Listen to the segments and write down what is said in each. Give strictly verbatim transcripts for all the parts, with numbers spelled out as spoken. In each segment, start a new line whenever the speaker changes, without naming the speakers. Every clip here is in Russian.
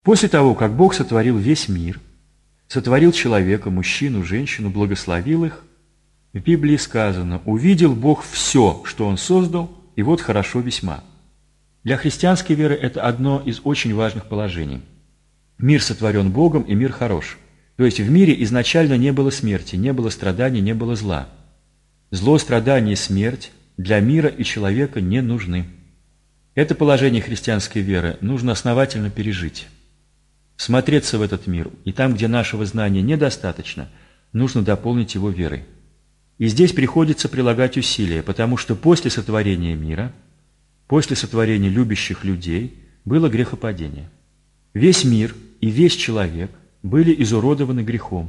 После того, как Бог сотворил весь мир, сотворил человека, мужчину, женщину, благословил их, в Библии сказано: «Увидел Бог все, что Он создал, и вот хорошо весьма». Для христианской веры это одно из очень важных положений. Мир сотворен Богом, и мир хорош. То есть в мире изначально не было смерти, не было страданий, не было зла. Зло, страдание и смерть для мира и человека не нужны. Это положение христианской веры нужно основательно пережить. Смотреться в этот мир, и там, где нашего знания недостаточно, нужно дополнить его верой. И здесь приходится прилагать усилия, потому что после сотворения мира, после сотворения любящих людей, было грехопадение. Весь мир и весь человек были изуродованы грехом.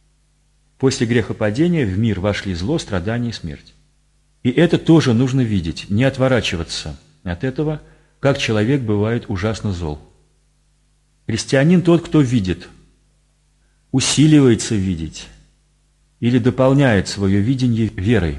После грехопадения в мир вошли зло, страдание и смерть. И это тоже нужно видеть, не отворачиваться от этого, как человек бывает ужасно зол. Христианин тот, кто видит, усиливается видеть или дополняет свое видение верой,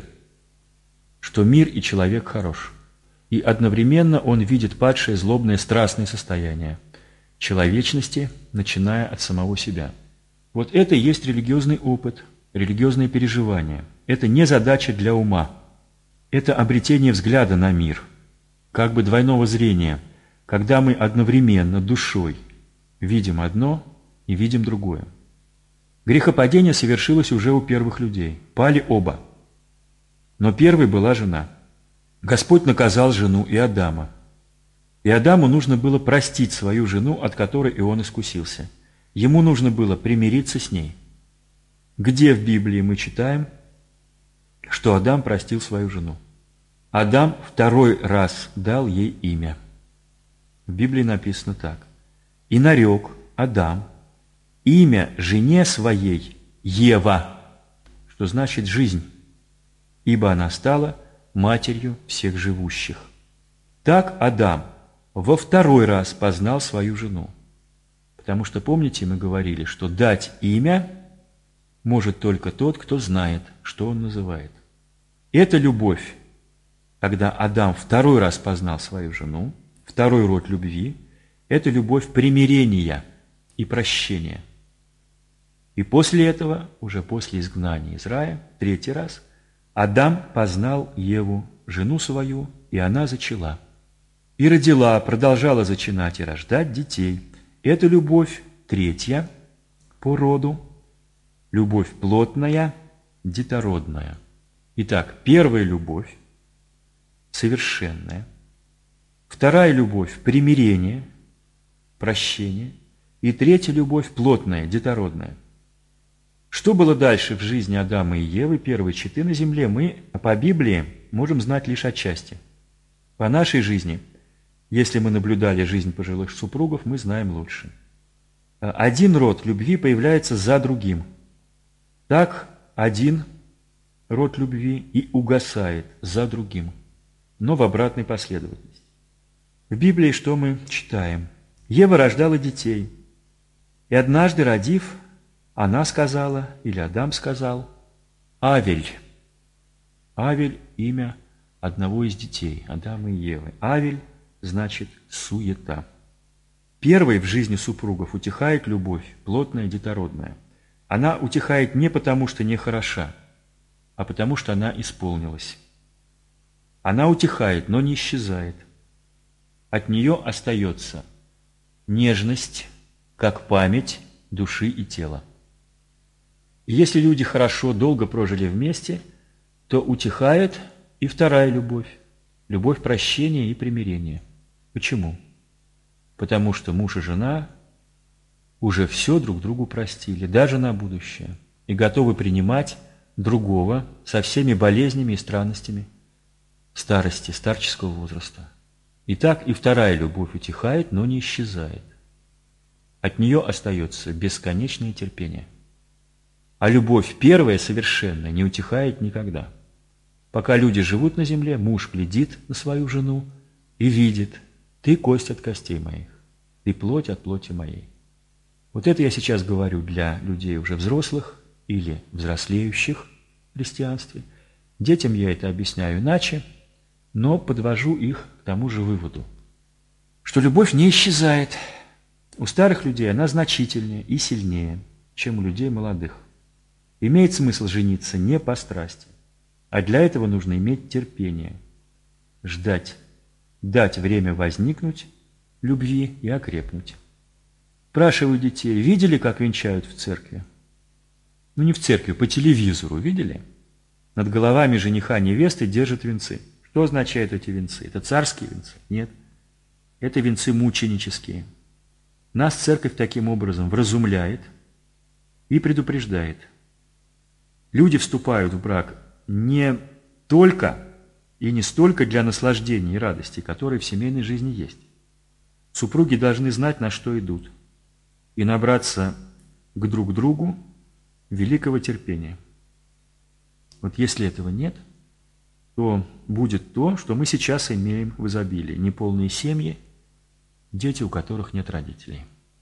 что мир и человек хорош. И одновременно он видит падшее, злобное, страстное состояние человечности, начиная от самого себя. Вот это и есть религиозный опыт, религиозные переживания. Это не задача для ума. Это обретение взгляда на мир, как бы двойного зрения, когда мы одновременно душой видим одно и видим другое. Грехопадение совершилось уже у первых людей. Пали оба. Но первой была жена. Господь наказал жену и Адама. И Адаму нужно было простить свою жену, от которой и он искусился. Ему нужно было примириться с ней. Где в Библии мы читаем, что Адам простил свою жену? Адам второй раз дал ей имя. В Библии написано так. «И нарек Адам имя жене своей Ева», что значит «жизнь», ибо она стала матерью всех живущих. Так Адам во второй раз познал свою жену. Потому что, помните, мы говорили, что дать имя может только тот, кто знает, что он называет. Это любовь, когда Адам второй раз познал свою жену, второй род любви, это любовь примирения и прощения. И после этого, уже после изгнания из рая, третий раз, Адам познал Еву, жену свою, и она зачала. И родила, продолжала зачинать и рождать детей. Это любовь третья по роду, любовь плотная, детородная. Итак, первая любовь совершенная, вторая любовь примирение, прощение, и третья любовь плотная, детородная. Что было дальше в жизни Адама и Евы, первой четы на земле, мы по Библии можем знать лишь отчасти. По нашей жизни, если мы наблюдали жизнь пожилых супругов, мы знаем лучше. Один род любви появляется за другим. Так один род любви и угасает за другим, но в обратной последовательности. В Библии что мы читаем? Ева рождала детей, и однажды, родив, она сказала, или Адам сказал, Авель. Авель – имя одного из детей, Адама и Евы. Авель значит суета. Первой в жизни супругов утихает любовь, плотная, детородная. Она утихает не потому, что не хороша, а потому, что она исполнилась. Она утихает, но не исчезает. От нее остается нежность, как память души и тела. И если люди хорошо, долго прожили вместе, то утихает и вторая любовь, любовь прощения и примирения. Почему? Потому что муж и жена уже все друг другу простили, даже на будущее, и готовы принимать другого со всеми болезнями и странностями старости, старческого возраста. Итак, и вторая любовь утихает, но не исчезает. От нее остается бесконечное терпение. А любовь первая, совершенная, не утихает никогда. Пока люди живут на земле, муж глядит на свою жену и видит: ты кость от костей моих, ты плоть от плоти моей. Вот это я сейчас говорю для людей уже взрослых или взрослеющих в христианстве. Детям я это объясняю иначе, но подвожу их к тому же выводу, что любовь не исчезает, у старых людей она значительнее и сильнее, чем у людей молодых. Имеет смысл жениться не по страсти, а для этого нужно иметь терпение, ждать, дать время возникнуть любви и окрепнуть. Спрашиваю детей, видели, как венчают в церкви? Ну не в церкви, по телевизору, видели? Над головами жениха и невесты держат венцы. Что означают эти венцы? Это царские венцы? Нет. Это венцы мученические. Нас церковь таким образом вразумляет и предупреждает. Люди вступают в брак не только и не столько для наслаждения и радости, которые в семейной жизни есть. Супруги должны знать, на что идут, и набраться к друг другу великого терпения. Вот если этого нет, то будет то, что мы сейчас имеем в изобилии. Неполные семьи, дети, у которых нет родителей.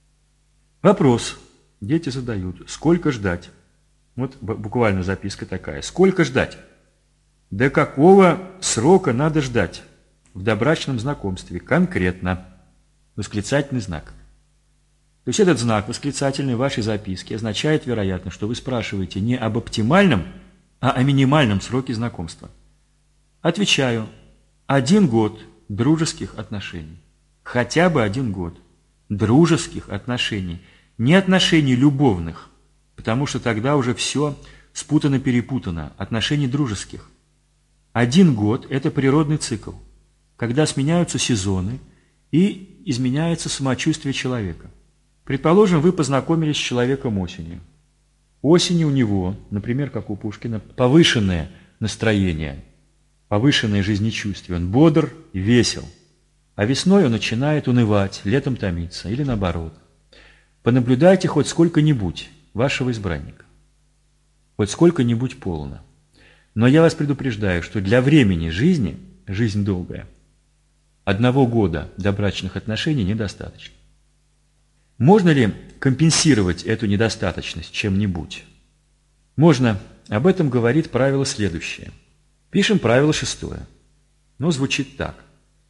Вопрос дети задают. Сколько ждать? Вот буквально записка такая. Сколько ждать? До какого срока надо ждать в добрачном знакомстве? Конкретно. Восклицательный знак. То есть этот знак восклицательный в вашей записке означает, вероятно, что вы спрашиваете не об оптимальном, а о минимальном сроке знакомства. Отвечаю. Один год дружеских отношений. Хотя бы один год дружеских отношений. Не отношений любовных, потому что тогда уже все спутано-перепутано. Отношений дружеских. Один год – это природный цикл, когда сменяются сезоны и изменяется самочувствие человека. Предположим, вы познакомились с человеком осенью. Осенью у него, например, как у Пушкина, повышенное настроение, повышенное жизнечувствие. Он бодр и весел. А весной он начинает унывать, летом томиться или наоборот. Понаблюдайте хоть сколько-нибудь вашего избранника. Хоть сколько-нибудь полно. Но я вас предупреждаю, что для времени жизни, жизнь долгая, одного года добрачных отношений недостаточно. Можно ли компенсировать эту недостаточность чем-нибудь? Можно. Об этом говорит правило следующее. Пишем правило шестое. Но звучит так.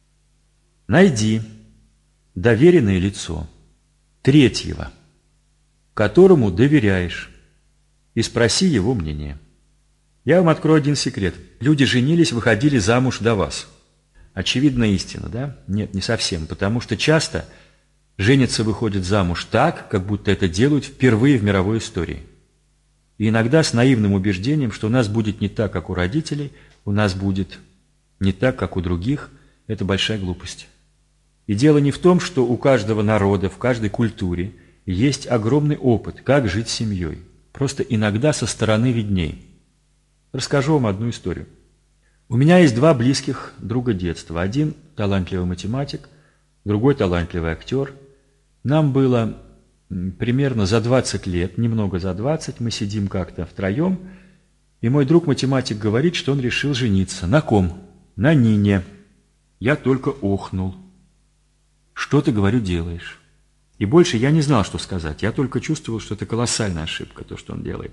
Найди доверенное лицо третьего, которому доверяешь, и спроси его мнение. Я вам открою один секрет. Люди женились, выходили замуж до вас. Очевидная истина, да? Нет, не совсем, потому что часто женятся, выходят замуж так, как будто это делают впервые в мировой истории. И иногда с наивным убеждением, что у нас будет не так, как у родителей, у нас будет не так, как у других. Это большая глупость. И дело не в том, что у каждого народа, в каждой культуре есть огромный опыт, как жить с семьей. Просто иногда со стороны видней. Расскажу вам одну историю. У меня есть два близких друга детства. Один талантливый математик, другой талантливый актер. Нам было примерно за двадцать лет, немного за двадцать, мы сидим как-то втроем, и мой друг-математик говорит, что он решил жениться. На ком? На Нине. Я только охнул. Что ты, говорю, делаешь? И больше я не знал, что сказать. Я только чувствовал, что это колоссальная ошибка, то, что он делает.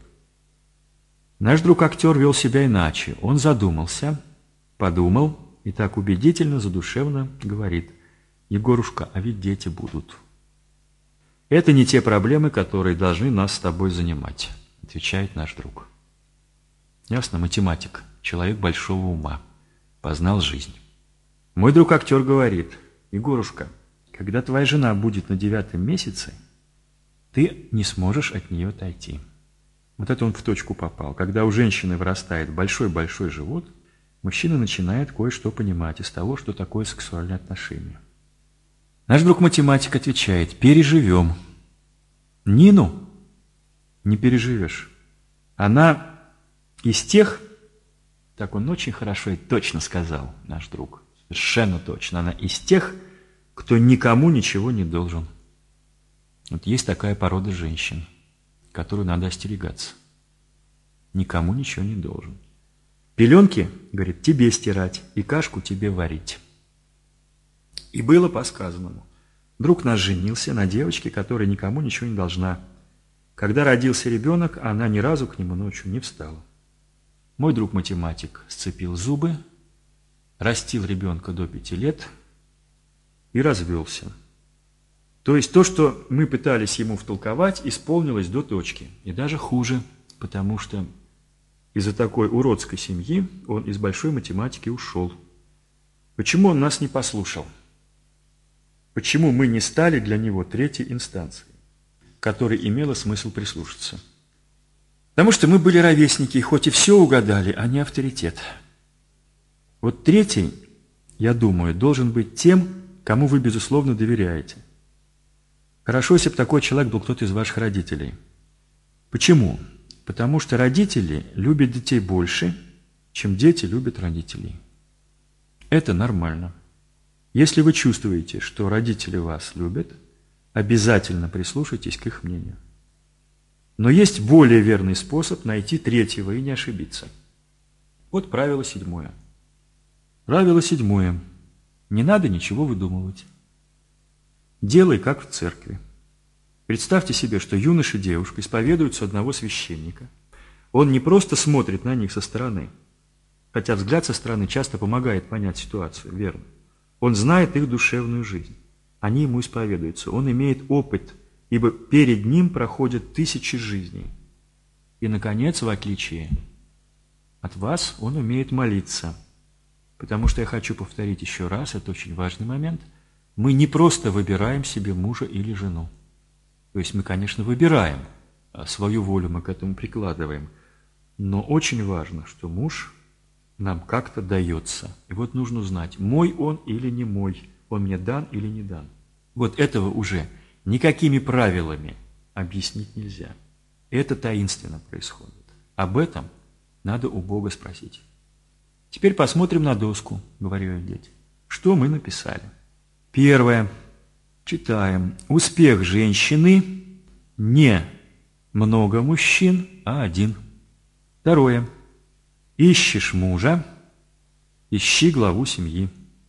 Наш друг-актер вел себя иначе. Он задумался, подумал и так убедительно, задушевно говорит: «Егорушка, а ведь дети будут». «Это не те проблемы, которые должны нас с тобой занимать», — отвечает наш друг. Ясно, математик, человек большого ума, познал жизнь. Мой друг-актер говорит: «Егорушка, когда твоя жена будет на девятом месяце, ты не сможешь от нее отойти». Вот это он в точку попал. Когда у женщины вырастает большой-большой живот, мужчина начинает кое-что понимать из того, что такое сексуальные отношения. Наш друг-математик отвечает: «Переживем». Нину не переживешь. Она из тех, так он очень хорошо и точно сказал, наш друг, совершенно точно, она из тех, кто никому ничего не должен. Вот есть такая порода женщин, которую надо остерегаться. Никому ничего не должен. Пеленки, говорит, тебе стирать и кашку тебе варить. И было по сказанному. Друг наш женился на девочке, которая никому ничего не должна. Когда родился ребенок, она ни разу к нему ночью не встала. Мой друг-математик сцепил зубы, растил ребенка до пяти лет и развелся. То есть то, что мы пытались ему втолковать, исполнилось до точки. И даже хуже, потому что из-за такой уродской семьи он из большой математики ушел. Почему он нас не послушал? Почему мы не стали для него третьей инстанцией, которой имело смысл прислушаться? Потому что мы были ровесники, и хоть и все угадали, а не авторитет. Вот третий, я думаю, должен быть тем, кому вы, безусловно, доверяете. Хорошо, если бы такой человек был кто-то из ваших родителей. Почему? Потому что родители любят детей больше, чем дети любят родителей. Это нормально. Если вы чувствуете, что родители вас любят, обязательно прислушайтесь к их мнению. Но есть более верный способ найти третьего и не ошибиться. Вот правило седьмое. Правило седьмое. Не надо ничего выдумывать. Делай, как в церкви. Представьте себе, что юноша и девушка исповедуются одного священника. Он не просто смотрит на них со стороны, хотя взгляд со стороны часто помогает понять ситуацию, верно. Он знает их душевную жизнь. Они ему исповедуются. Он имеет опыт, ибо перед ним проходят тысячи жизней. И, наконец, в отличие от вас, он умеет молиться. Потому что я хочу повторить еще раз, это очень важный момент, мы не просто выбираем себе мужа или жену. То есть мы, конечно, выбираем, свою волю мы к этому прикладываем, но очень важно, что муж нам как-то дается. И вот нужно знать, мой он или не мой, он мне дан или не дан. Вот этого уже никакими правилами объяснить нельзя. Это таинственно происходит. Об этом надо у Бога спросить. Теперь посмотрим на доску, говорю я детям. Что мы написали? Первое. Читаем. Успех женщины не много мужчин, а один. Второе. Ищешь мужа, ищи главу семьи.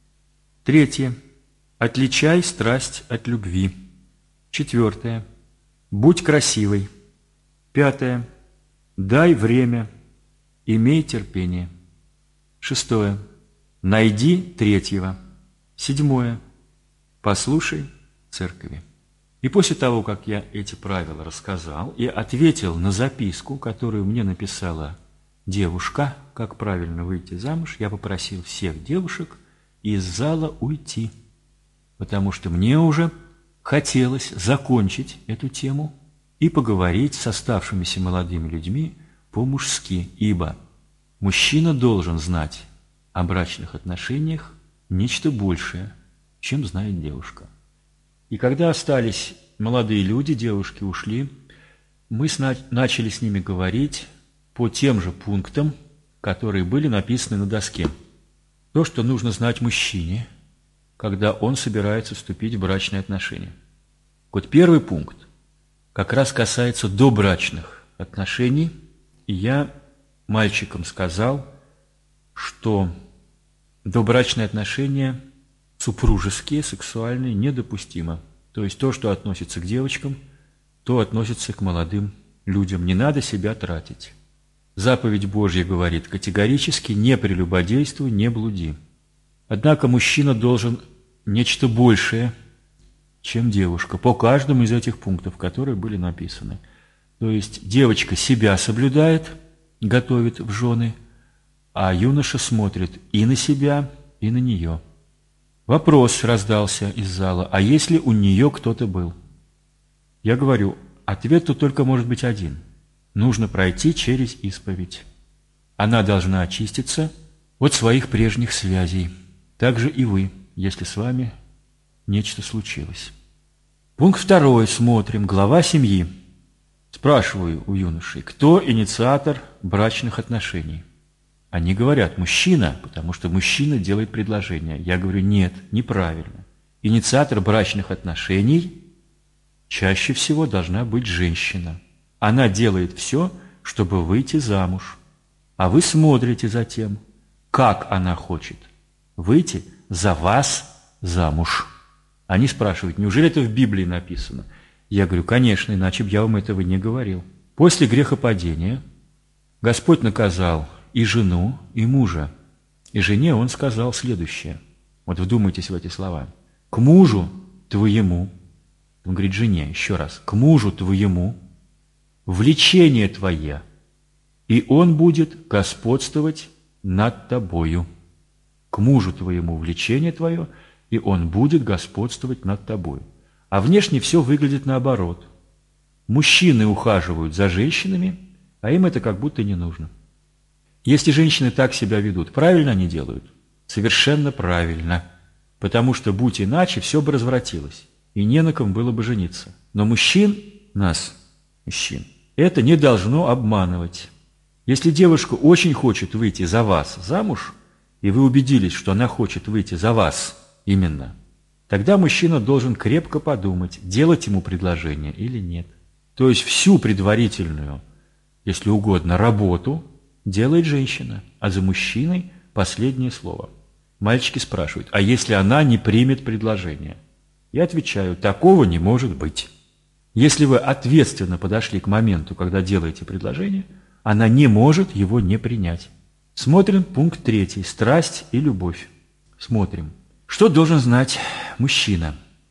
Третье. Отличай страсть от любви. Четвертое. Будь красивой. Пятое. Дай время, имей терпение. Шестое. Найди третьего. Седьмое. Послушай церкви. И после того, как я эти правила рассказал и ответил на записку, которую мне написала девушка, как правильно выйти замуж, я попросил всех девушек из зала уйти, потому что мне уже хотелось закончить эту тему и поговорить с оставшимися молодыми людьми по-мужски, ибо мужчина должен знать о брачных отношениях нечто большее, чем знает девушка. И когда остались молодые люди, девушки ушли, мы начали с ними говорить по тем же пунктам, которые были написаны на доске. То, что нужно знать мужчине, когда он собирается вступить в брачные отношения. Вот первый пункт как раз касается добрачных отношений, и я мальчикам сказал, что добрачные отношения супружеские, сексуальные, недопустимо. То есть то, что относится к девочкам, то относится к молодым людям. Не надо себя тратить. Заповедь Божья говорит категорически: не прелюбодействуй, не блуди. Однако мужчина должен нечто большее, чем девушка, по каждому из этих пунктов, которые были написаны. То есть девочка себя соблюдает, готовит в жены, а юноша смотрит и на себя, и на нее. Вопрос раздался из зала: а если у нее кто-то был? Я говорю, ответ тут только может быть один. Нужно пройти через исповедь. Она должна очиститься от своих прежних связей. Так же и вы, если с вами нечто случилось. Пункт второй. Смотрим. Глава семьи. Спрашиваю у юношей, кто инициатор брачных отношений? Они говорят, мужчина, потому что мужчина делает предложение. Я говорю, нет, неправильно. Инициатор брачных отношений чаще всего должна быть женщина. Она делает все, чтобы выйти замуж. А вы смотрите за тем, как она хочет выйти за вас замуж. Они спрашивают, неужели это в Библии написано? Я говорю, конечно, иначе бы я вам этого не говорил. После грехопадения Господь наказал и жену, и мужа. И жене он сказал следующее. Вот вдумайтесь в эти слова. К мужу твоему Он говорит жене еще раз: к мужу твоему влечение твое, и он будет господствовать над тобою. К мужу твоему влечение твое, и он будет господствовать над тобою. А внешне все выглядит наоборот. Мужчины ухаживают за женщинами, а им это как будто не нужно. Если женщины так себя ведут, правильно они делают? Совершенно правильно. Потому что, будь иначе, все бы развратилось, и не на ком было бы жениться. Но мужчин, нас, мужчин, это не должно обманывать. Если девушка очень хочет выйти за вас замуж, и вы убедились, что она хочет выйти за вас именно, тогда мужчина должен крепко подумать, делать ему предложение или нет. То есть всю предварительную, если угодно, работу делает женщина, а за мужчиной последнее слово. Мальчики спрашивают: а если она не примет предложение? Я отвечаю: такого не может быть. Если вы ответственно подошли к моменту, когда делаете предложение, она не может его не принять. Смотрим пункт третий. Страсть и любовь. Смотрим. Что должен знать мужчина?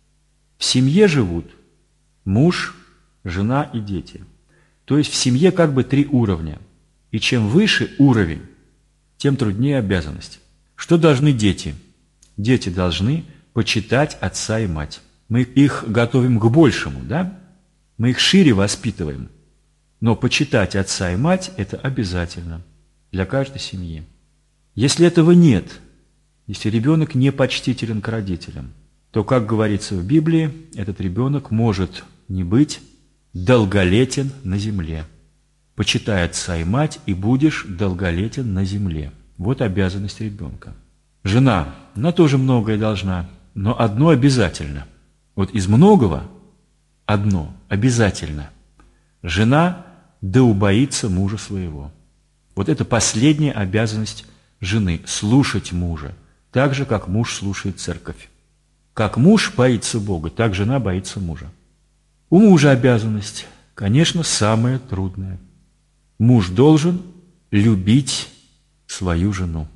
В семье живут муж, жена и дети. То есть в семье как бы три уровня. И чем выше уровень, тем труднее обязанность. Что должны дети? Дети должны почитать отца и мать. Мы их готовим к большему, да? Мы их шире воспитываем. Но почитать отца и мать – это обязательно для каждой семьи. Если этого нет, если ребенок не почтителен к родителям, то, как говорится в Библии, этот ребенок может не быть долголетен на земле. Почитай отца и мать, и будешь долголетен на земле. Вот обязанность ребенка. Жена, она тоже многое должна, но одно обязательно. Вот из многого одно обязательно. Жена да убоится мужа своего. Вот это последняя обязанность жены – слушать мужа, так же, как муж слушает церковь. Как муж боится Бога, так жена боится мужа. У мужа обязанность, конечно, самая трудная. Муж должен любить свою жену.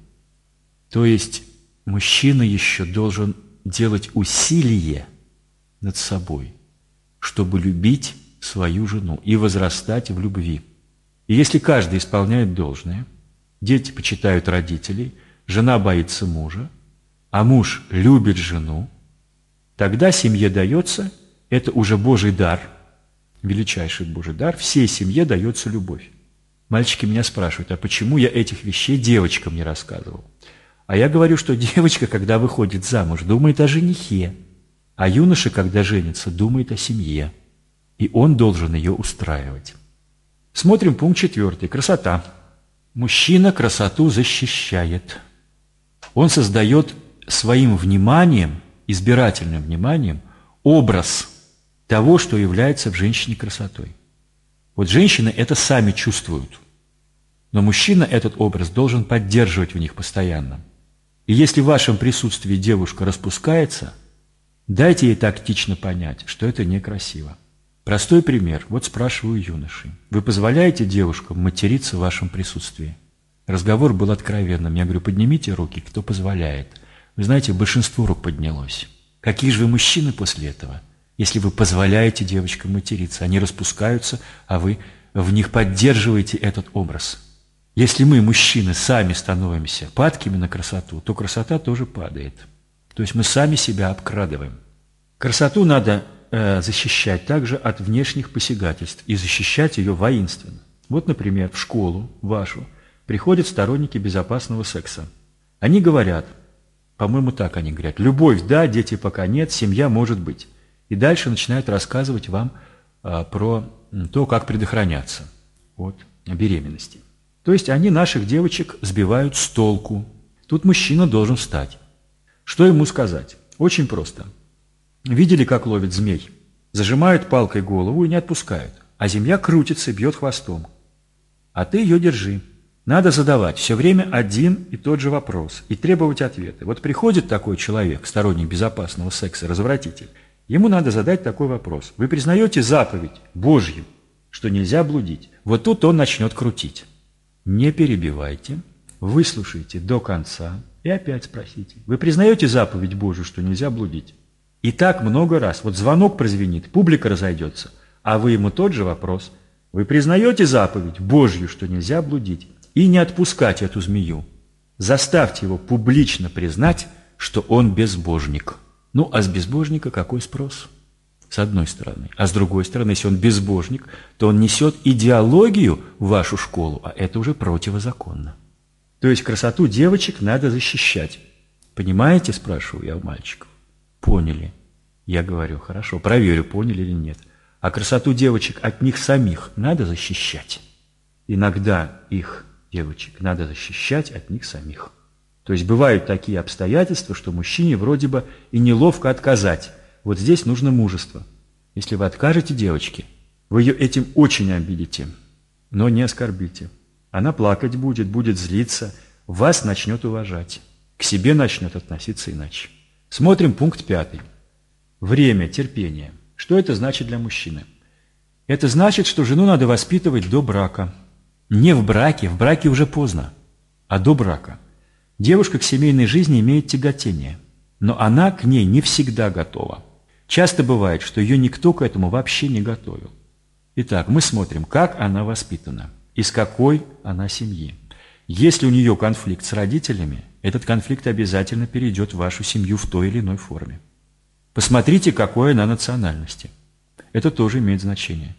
То есть мужчина еще должен делать усилие над собой, чтобы любить свою жену и возрастать в любви. И если каждый исполняет должное, дети почитают родителей, жена боится мужа, а муж любит жену, тогда семье дается, это уже Божий дар, величайший Божий дар, всей семье дается любовь. Мальчики меня спрашивают: а почему я этих вещей девочкам не рассказывал? А я говорю, что девочка, когда выходит замуж, думает о женихе, а юноша, когда женится, думает о семье, и он должен ее устраивать. Смотрим пункт четвертый. Красота. Мужчина красоту защищает. Он создает своим вниманием, избирательным вниманием, образ того, что является в женщине красотой. Вот женщины это сами чувствуют, но мужчина этот образ должен поддерживать в них постоянно. И если в вашем присутствии девушка распускается, дайте ей тактично понять, что это некрасиво. Простой пример. Вот спрашиваю юноши: вы позволяете девушкам материться в вашем присутствии? Разговор был откровенным. Я говорю: поднимите руки, кто позволяет. Вы знаете, большинство рук поднялось. Какие же вы мужчины после этого, если вы позволяете девочкам материться? Они распускаются, а вы в них поддерживаете этот образ. Если мы, мужчины, сами становимся падкими на красоту, то красота тоже падает. То есть мы сами себя обкрадываем. Красоту надо э, защищать также от внешних посягательств и защищать ее воинственно. Вот, например, в школу вашу приходят сторонники безопасного секса. Они говорят, по-моему, так они говорят: любовь, да, дети пока нет, семья может быть. И дальше начинают рассказывать вам а, про то, как предохраняться от беременности. То есть они наших девочек сбивают с толку. Тут мужчина должен встать. Что ему сказать? Очень просто. Видели, как ловит змей? Зажимают палкой голову и не отпускают, а змея крутится и бьет хвостом. А ты ее держи. Надо задавать все время один и тот же вопрос и требовать ответа. Вот приходит такой человек, сторонник безопасного секса, развратитель, ему надо задать такой вопрос: вы признаете заповедь Божью, что нельзя блудить? Вот тут он начнет крутить. Не перебивайте, выслушайте до конца и опять спросите: вы признаете заповедь Божию, что нельзя блудить? И так много раз. Вот звонок прозвенит, публика разойдется, а вы ему тот же вопрос. Вы признаете заповедь Божью, что нельзя блудить, и не отпускать эту змею? Заставьте его публично признать, что он безбожник. Ну, а с безбожника какой спрос? С одной стороны. А с другой стороны, если он безбожник, то он несет идеологию в вашу школу, а это уже противозаконно. То есть красоту девочек надо защищать. Понимаете, спрашиваю я у мальчиков? Поняли. Я говорю, хорошо, проверю, поняли или нет. А красоту девочек от них самих надо защищать. Иногда их, девочек, надо защищать от них самих. То есть бывают такие обстоятельства, что мужчине вроде бы и неловко отказать. Вот здесь нужно мужество. Если вы откажете девочке, вы ее этим очень обидите, но не оскорбите. Она плакать будет, будет злиться, вас начнет уважать, к себе начнет относиться иначе. Смотрим пункт пятый. Время, терпение. Что это значит для мужчины? Это значит, что жену надо воспитывать до брака. Не в браке, в браке уже поздно, а до брака. Девушка к семейной жизни имеет тяготение, но она к ней не всегда готова. Часто бывает, что ее никто к этому вообще не готовил. Итак, мы смотрим, как она воспитана, из какой она семьи. Если у нее конфликт с родителями, этот конфликт обязательно перейдет в вашу семью в той или иной форме. Посмотрите, какой она национальности. Это тоже имеет значение.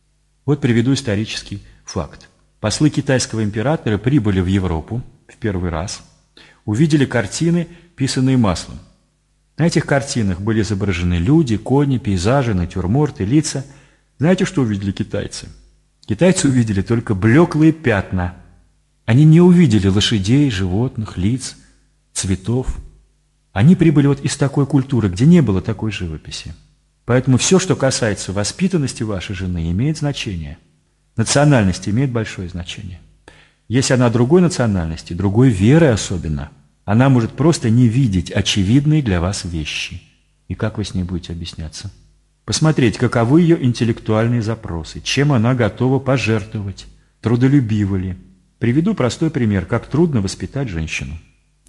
Вот приведу исторический факт. Послы китайского императора прибыли в Европу в первый раз, увидели картины, писанные маслом. На этих картинах были изображены люди, кони, пейзажи, натюрморты, лица. Знаете, что увидели китайцы? Китайцы увидели только блеклые пятна. Они не увидели лошадей, животных, лиц, цветов. Они прибыли вот из такой культуры, где не было такой живописи. Поэтому все, что касается воспитанности вашей жены, имеет значение. Национальность имеет большое значение. Если она другой национальности, другой веры особенно, она может просто не видеть очевидные для вас вещи. И как вы с ней будете объясняться? Посмотреть, каковы ее интеллектуальные запросы, чем она готова пожертвовать, трудолюбива ли. Приведу простой пример, как трудно воспитать женщину.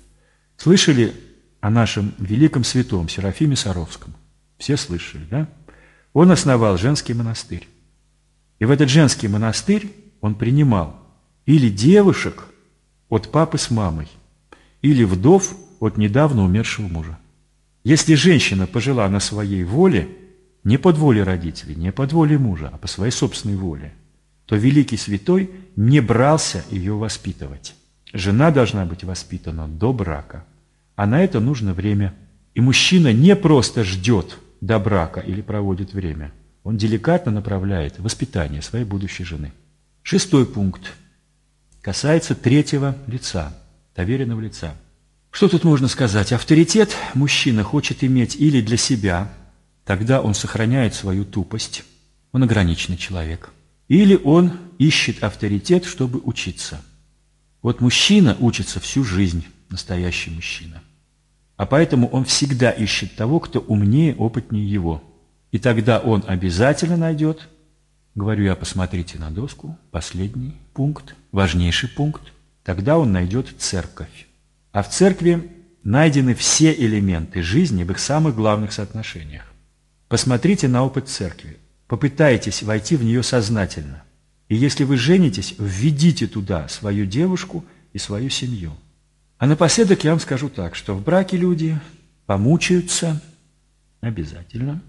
Слышали о нашем великом святом Серафиме Саровском? Все слышали, да? Он основал женский монастырь. И в этот женский монастырь он принимал или девушек от папы с мамой, или вдов от недавно умершего мужа. Если женщина пожила на своей воле, не под волей родителей, не под волей мужа, а по своей собственной воле, то великий святой не брался ее воспитывать. Жена должна быть воспитана до брака, а на это нужно время. И мужчина не просто ждет до брака или проводит время, он деликатно направляет воспитание своей будущей жены. Шестой пункт касается третьего лица, доверенного лица. Что тут можно сказать? Авторитет мужчина хочет иметь или для себя, тогда он сохраняет свою тупость, он ограниченный человек, или он ищет авторитет, чтобы учиться. Вот мужчина учится всю жизнь, настоящий мужчина. А поэтому он всегда ищет того, кто умнее, опытнее его. И тогда он обязательно найдет, говорю я, посмотрите на доску, последний пункт, важнейший пункт, тогда он найдет церковь. А в церкви найдены все элементы жизни в их самых главных соотношениях. Посмотрите на опыт церкви, попытайтесь войти в нее сознательно. И если вы женитесь, введите туда свою девушку и свою семью. А напоследок я вам скажу так, что в браке люди помучаются обязательно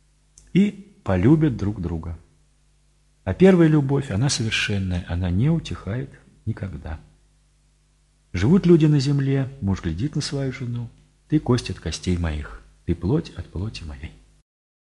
и полюбят друг друга. А первая любовь, она совершенная, она не утихает никогда. Живут люди на земле, муж глядит на свою жену, ты кость от костей моих, ты плоть от плоти моей.